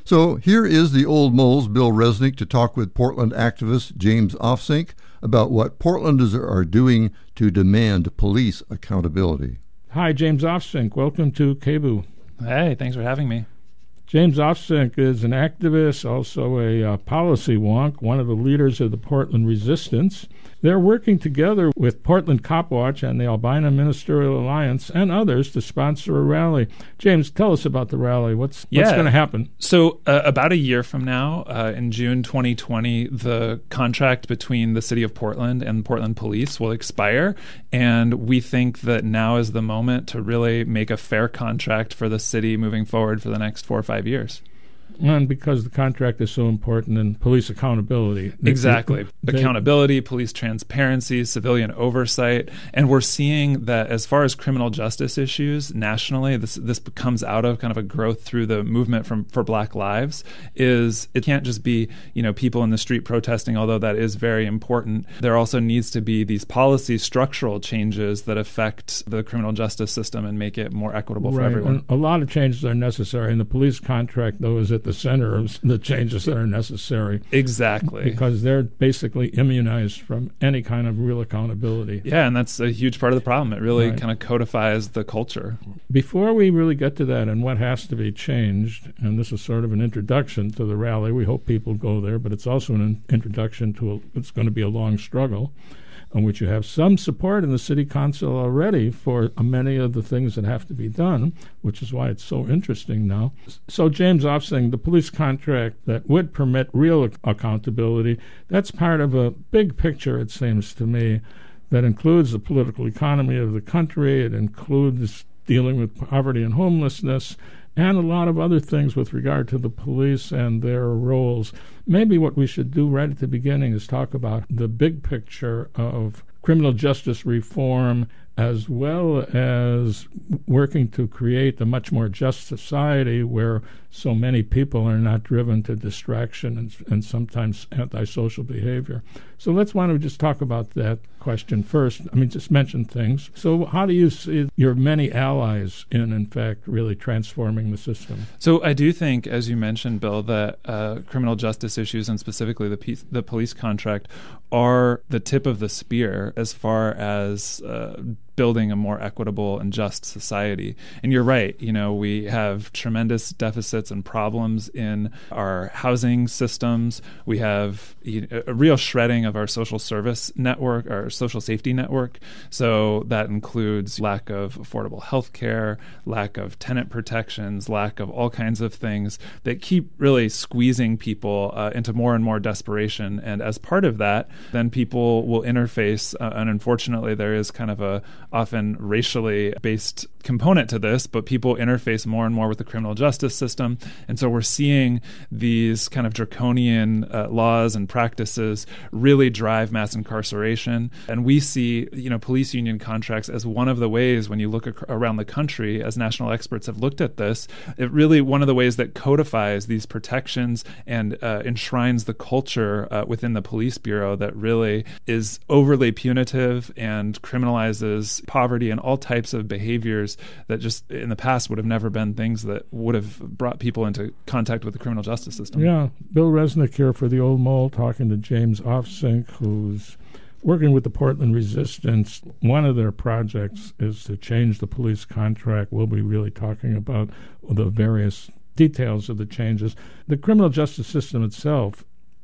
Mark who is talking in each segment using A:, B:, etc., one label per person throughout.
A: So here is the Old Mole's Bill Resnick to talk with Portland activist James Ofsink about what Portlanders are doing to demand police accountability.
B: Hi, James Ofsink. Welcome to KBOO.
C: Hey, thanks for having me.
B: James Ofsink is an activist, also a policy wonk, one of the leaders of the Portland Resistance. They're working together with Portland Cop Watch and the Albina Ministerial Alliance and others to sponsor a rally. James, tell us about the rally. What's going to happen?
C: So about a year from now, in June 2020, the contract between the City of Portland and Portland Police will expire, and we think that now is the moment to really make a fair contract for the city moving forward for the next 4 or 5 years.
B: And because the contract is so important in police accountability.
C: Exactly. Accountability, police transparency, civilian oversight. And we're seeing that as far as criminal justice issues nationally, this comes out of kind of a growth through the movement for Black Lives, is it can't just be, people in the street protesting, although that is very important. There also needs to be these policy structural changes that affect the criminal justice system and make it more equitable for everyone.
B: And a lot of changes are necessary. And the police contract, though, is at the center of the changes that are necessary.
C: Exactly.
B: Because they're basically immunized from any kind of real accountability.
C: Yeah, and that's a huge part of the problem. It really kind of codifies the culture. Before
B: we really get to that and what has to be changed, and this is sort of an introduction to the rally, we hope people go there, but it's also an introduction to it's going to be a long struggle, on which you have some support in the city council already for many of the things that have to be done, which is why it's so interesting now. So James Ofsink, the police contract that would permit real accountability, that's part of a big picture, it seems to me, that includes the political economy of the country. It includes dealing with poverty and homelessness, and a lot of other things with regard to the police and their roles. Maybe what we should do right at the beginning is talk about the big picture of criminal justice reform, as well as working to create a much more just society where so many people are not driven to distraction and sometimes antisocial behavior. So why don't we just talk about that question first? Just mention things. So how do you see your many allies in fact, really transforming the system?
C: So I do think, as you mentioned, Bill, that criminal justice issues and specifically the police contract are the tip of the spear as far as building a more equitable and just society. And you're right, we have tremendous deficits and problems in our housing systems. We have a real shredding of our social service network, our social safety network. So that includes lack of affordable health care, lack of tenant protections, lack of all kinds of things that keep really squeezing people into more and more desperation. And as part of that, then people will interface, and unfortunately there is kind of a often racially based component to this, but people interface more and more with the criminal justice system. And so we're seeing these kind of draconian laws and practices really drive mass incarceration. And we see, police union contracts as one of the ways, when you look around the country, as national experts have looked at this, it really one of the ways that codifies these protections and enshrines the culture within the police bureau that really is overly punitive and criminalizes poverty and all types of behaviors that just in the past would have never been things that would have brought people into contact with the criminal justice system.
B: Yeah, Bill Resnick here for the Old Mole, talking to James Ofsink, who's working with the Portland Resistance. One of their projects is to change the police contract. We'll be really talking about the various details of the changes. The criminal justice system itself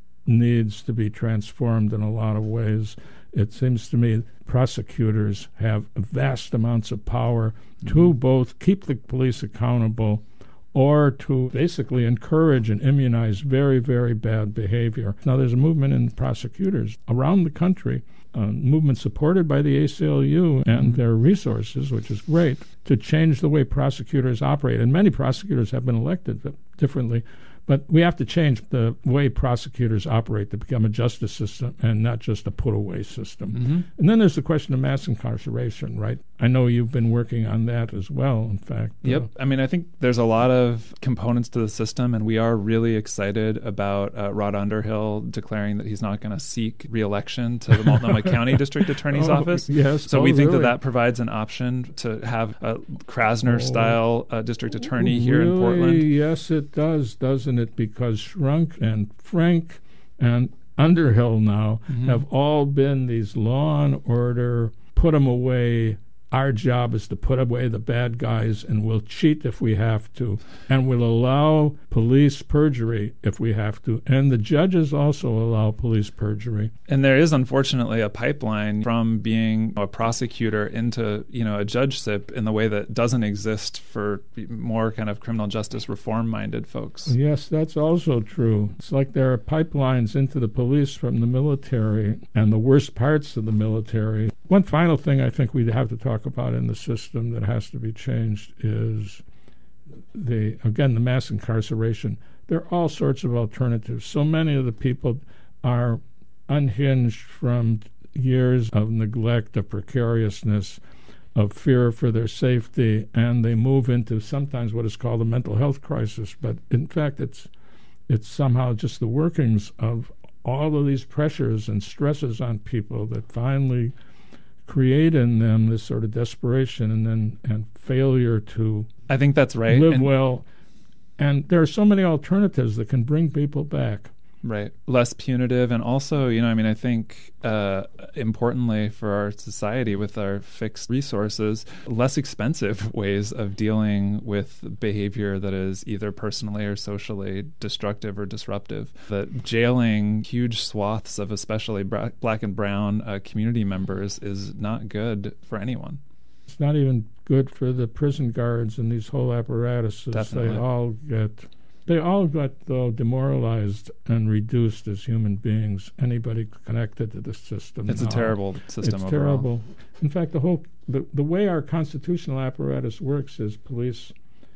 B: needs to be transformed in a lot of ways. It seems to me prosecutors have vast amounts of power to both keep the police accountable or to basically encourage and immunize very, very bad behavior. Now, there's a movement in prosecutors around the country, a movement supported by the ACLU and their resources, which is great, to change the way prosecutors operate. And many prosecutors have been elected differently. But we have to change the way prosecutors operate to become a justice system and not just a put-away system. Mm-hmm. And then there's the question of mass incarceration, right? I know you've been working on that as well, in fact.
C: Yep. I think there's a lot of components to the system, and we are really excited about Rod Underhill declaring that he's not going to seek re-election to the Multnomah County District Attorney's Office.
B: Yes.
C: So we think that provides an option to have a Krasner-style district attorney here in Portland.
B: Yes, it does, doesn't isn't it because Schrunk and Frank and Underhill now have all been these law and order, put them away. Our job is to put away the bad guys, and we'll cheat if we have to, and we'll allow police perjury if we have to. And the judges also allow police perjury.
C: And there is, unfortunately, a pipeline from being a prosecutor into, a judgeship in the way that doesn't exist for more kind of criminal justice reform-minded folks.
B: Yes, that's also true. It's like there are pipelines into the police from the military and the worst parts of the military. One final thing I think we'd have to talk about in the system that has to be changed is the mass incarceration. There are all sorts of alternatives. So many of the people are unhinged from years of neglect, of precariousness, of fear for their safety, and they move into sometimes what is called a mental health crisis. But in fact, it's somehow just the workings of all of these pressures and stresses on people that finally create in them this sort of desperation and failure to
C: I think that's right.
B: live well. And there are so many alternatives that can bring people back.
C: Right. Less punitive. And also, I think importantly for our society with our fixed resources, less expensive ways of dealing with behavior that is either personally or socially destructive or disruptive. That jailing huge swaths of especially black and brown community members is not good for anyone.
B: It's not even good for the prison guards and these whole apparatuses.
C: Definitely.
B: They all got, though, demoralized and reduced as human beings. Anybody connected to the system.
C: It's a terrible system
B: it's
C: overall.
B: Terrible. In fact, the way our constitutional apparatus works is police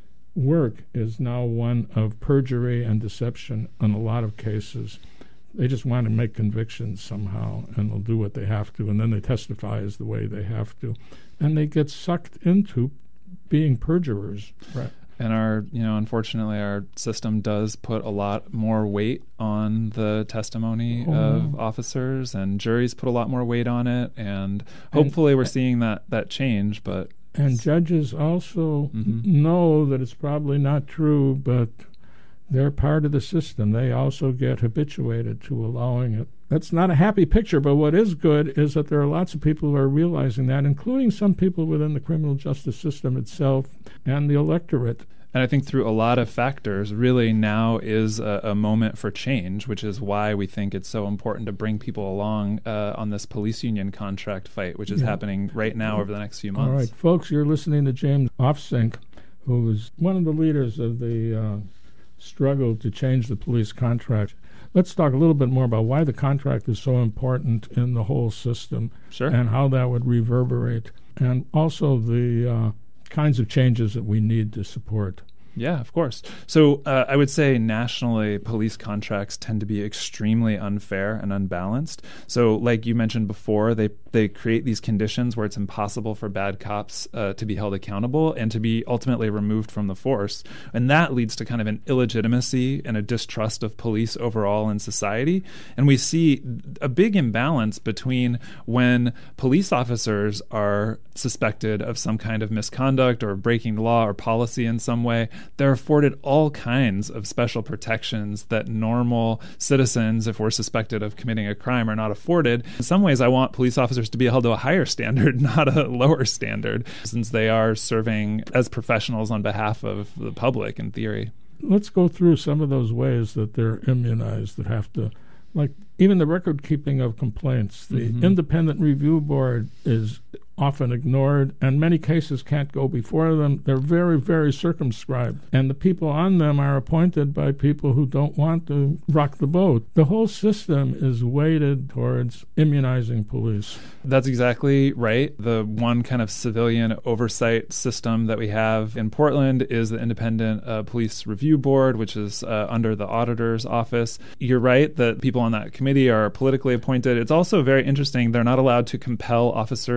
B: work is now one of perjury and deception in a lot of cases. They just want to make convictions somehow, and they'll do what they have to, and then they testify as the way they have to. And they get sucked into being perjurers. Right.
C: And unfortunately, our system does put a lot more weight on the testimony of officers, and juries put a lot more weight on it. And hopefully we're seeing that change. And
B: judges also know that it's probably not true, but they're part of the system. They also get habituated to allowing it. That's not a happy picture, but what is good is that there are lots of people who are realizing that, including some people within the criminal justice system itself and the electorate.
C: And I think through a lot of factors, really now is a moment for change, which is why we think it's so important to bring people along on this police union contract fight, which is happening right now over the next few months.
B: All right, folks, you're listening to James Offsink, who is one of the leaders of the struggle to change the police contract. Let's talk a little bit more about why the contract is so important in the whole system.
C: Sure.
B: And how that would reverberate, and also the kinds of changes that we need to support.
C: Yeah, of course. So I would say nationally, police contracts tend to be extremely unfair and unbalanced. So like you mentioned before, they create these conditions where it's impossible for bad cops to be held accountable and to be ultimately removed from the force. And that leads to kind of an illegitimacy and a distrust of police overall in society. And we see a big imbalance between when police officers are suspected of some kind of misconduct or breaking law or policy in some way. They're afforded all kinds of special protections that normal citizens, if we're suspected of committing a crime, are not afforded. In some ways, I want police officers to be held to a higher standard, not a lower standard, since they are serving as professionals on behalf of the public, in theory.
B: Let's go through some of those ways that they're immunized, that have to, like even the record keeping of complaints. The independent review board is often ignored, and many cases can't go before them. They're very, very circumscribed, and the people on them are appointed by people who don't want to rock the boat. The whole system is weighted towards immunizing police.
C: That's exactly right. The one kind of civilian oversight system that we have in Portland is the Independent Police Review Board, which is under the auditor's office. You're right that people on that committee are politically appointed. It's also very interesting. They're not allowed to compel officer testimony.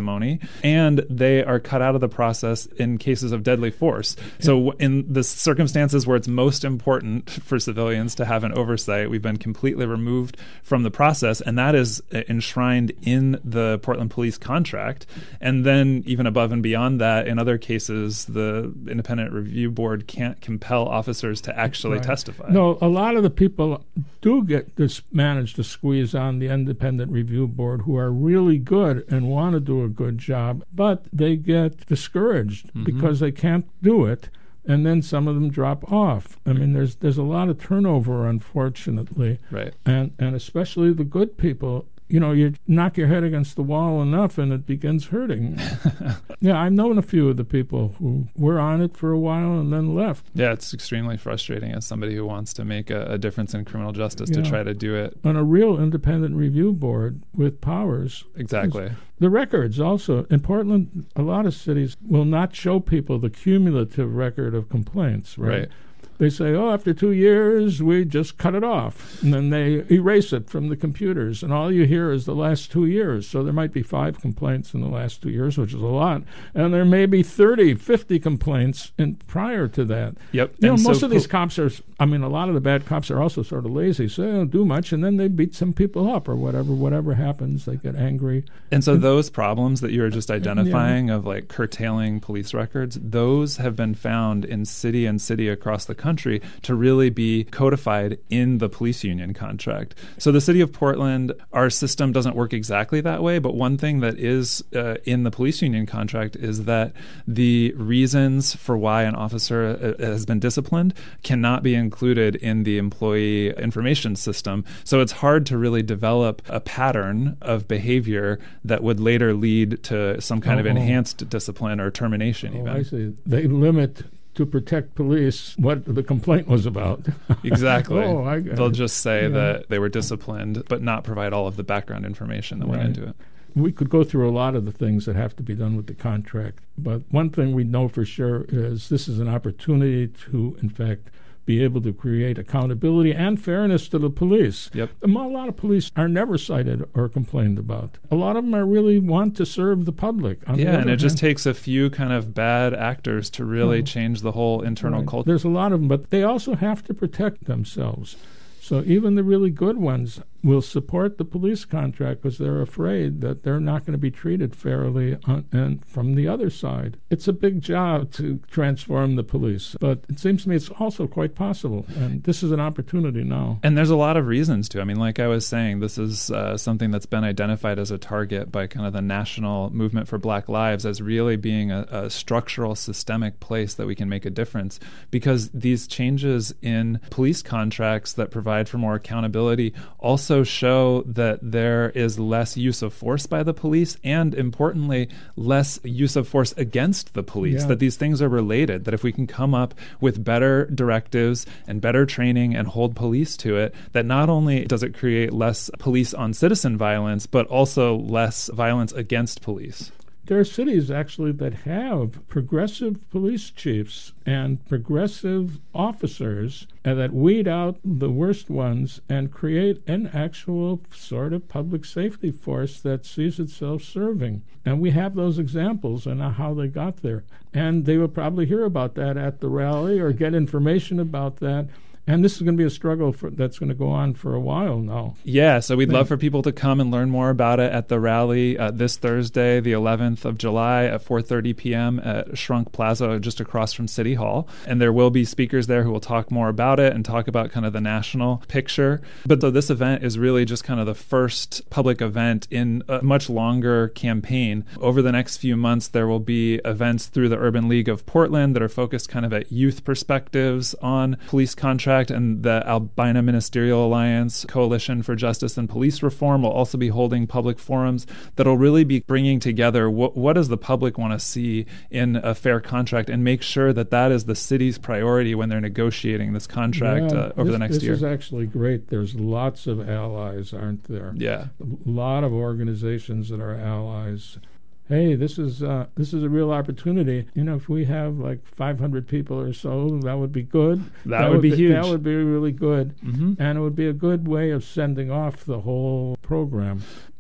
C: testimony, and they are cut out of the process in cases of deadly force. So in the circumstances where it's most important for civilians to have an oversight, we've been completely removed from the process, and that is enshrined in the Portland Police contract. And then even above and beyond that, in other cases, the Independent Review Board can't compel officers to actually testify.
B: No, a lot of the people do manage to squeeze on the Independent Review Board who are really good and want to do a good job, but they get discouraged because they can't do it, and then some of them drop off. I mean, there's a lot of turnover, unfortunately.
C: Right.
B: And especially the good people. You know, you knock your head against the wall enough and it begins hurting. Yeah, I've known a few of the people who were on it for a while and then left.
C: Yeah, it's extremely frustrating as somebody who wants to make a difference in criminal justice to try to do it.
B: On a real independent review board with powers.
C: Exactly.
B: The records also. In Portland, a lot of cities will not show people the cumulative record of complaints, right? They say, after 2 years, we just cut it off. And then they erase it from the computers. And all you hear is the last 2 years. So there might be 5 complaints in the last 2 years, which is a lot. And there may be 30, 50 complaints prior to that.
C: Yep.
B: You know, most of these cops are, a lot of the bad cops are also sort of lazy. So they don't do much. And then they beat some people up or whatever happens. They get angry.
C: And so those problems that you were just identifying of like curtailing police records, those have been found in city and city across the country to really be codified in the police union contract. So the city of Portland, our system doesn't work exactly that way, but one thing that is in the police union contract is that the reasons for why an officer has been disciplined cannot be included in the employee information system. So it's hard to really develop a pattern of behavior that would later lead to some kind of enhanced discipline or termination even.
B: I see. They limit to protect police what the complaint was about.
C: Exactly. They'll just say that they were disciplined, but not provide all of the background information that went into it.
B: We could go through a lot of the things that have to be done with the contract, but one thing we know for sure is this is an opportunity to, in fact, be able to create accountability and fairness to the police.
C: Yep.
B: A lot of police are never cited or complained about. A lot of them are really want to serve the public.
C: And it just takes a few kind of bad actors to really change the whole internal culture.
B: There's a lot of them, but they also have to protect themselves. So even the really good ones will support the police contract because they're afraid that they're not going to be treated fairly and from the other side. It's a big job to transform the police, but it seems to me it's also quite possible, and this is an opportunity now.
C: And there's a lot of reasons to. I mean, like I was saying, this is something that's been identified as a target by kind of the national movement for Black Lives as really being a structural, systemic place that we can make a difference, because these changes in police contracts that provide for more accountability also show that there is less use of force by the police and, importantly, less use of force against the police, that these things are related, that if we can come up with better directives and better training and hold police to it, that not only does it create less police on citizen violence, but also less violence against police.
B: There are cities, actually, that have progressive police chiefs and progressive officers that weed out the worst ones and create an actual sort of public safety force that sees itself serving. And we have those examples and how they got there. And they will probably hear about that at the rally or get information about that. And this is going to be a struggle that's going to go on for a while now.
C: Yeah, so we'd love for people to come and learn more about it at the rally this Thursday, the 11th of July at 4:30 p.m. at Shrunk Plaza, just across from City Hall. And there will be speakers there who will talk more about it and talk about kind of the national picture. But so this event is really just kind of the first public event in a much longer campaign. Over the next few months, there will be events through the Urban League of Portland that are focused kind of at youth perspectives on police contracts. And the Albina Ministerial Alliance Coalition for Justice and Police Reform will also be holding public forums that will really be bringing together what does the public want to see in a fair contract and make sure that that is the city's priority when they're negotiating this contract over the next year.
B: This is actually great. There's lots of allies, aren't there?
C: Yeah.
B: A lot of organizations that are allies. Hey, this is a real opportunity. You know, if we have like 500 people or so, that would be good.
C: That would be huge.
B: That would be really good. Mm-hmm. And it would be a good way of sending off the whole program.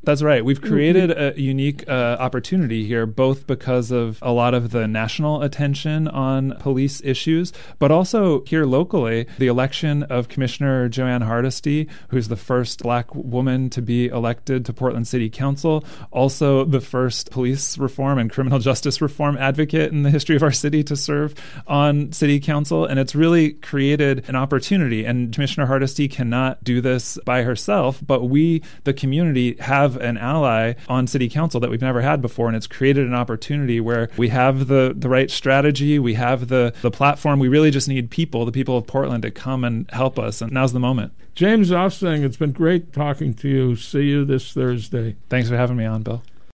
C: That's right. We've created a unique opportunity here, both because of a lot of the national attention on police issues, but also here locally, the election of Commissioner Joanne Hardesty, who's the first Black woman to be elected to Portland City Council, also the first police reform and criminal justice reform advocate in the history of our city to serve on City Council. And it's really created an opportunity. And Commissioner Hardesty cannot do this by herself, but we, the community, have an ally on City Council that we've never had before, and it's created an opportunity where we have the right strategy, we have the platform, we really just need people, the people of Portland, to come and help us, and now's the moment.
B: James Offsing, it's been great talking to you. See you this Thursday.
C: Thanks for having me on, Bill.